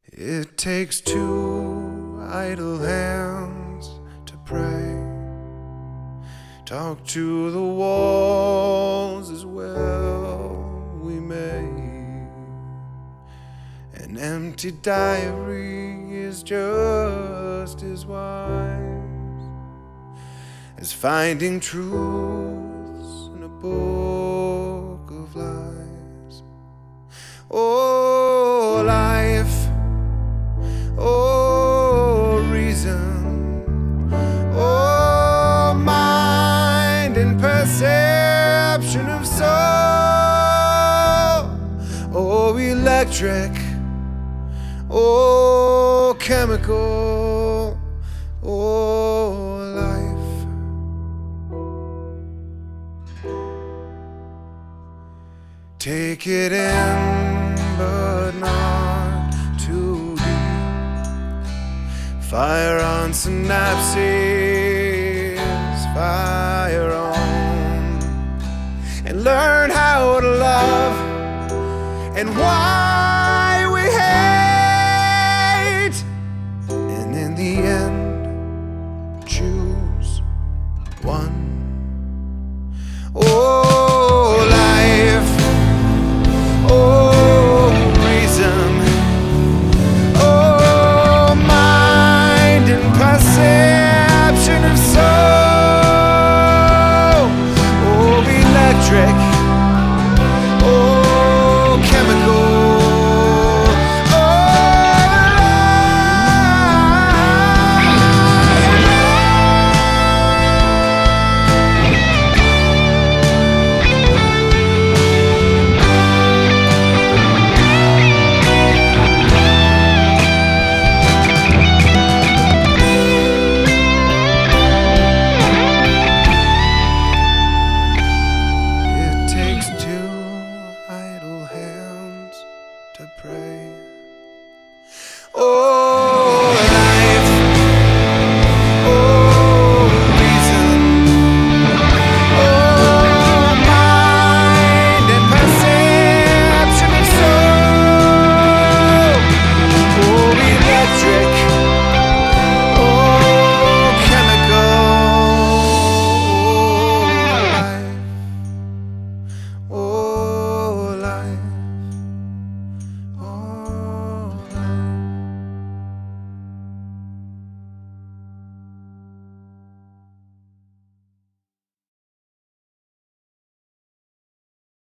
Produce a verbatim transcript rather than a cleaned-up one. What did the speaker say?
It takes two idle hands to pray. Talk to the walls as well we may. An empty diary is just as wise as finding truths in a book of lies. Oh, life, oh, reason, oh, mind and perception of soul, oh, electric, oh, chemical, oh, life. Take it in, but not too deep. Fire on synapses, fire on, and learn how to love and why.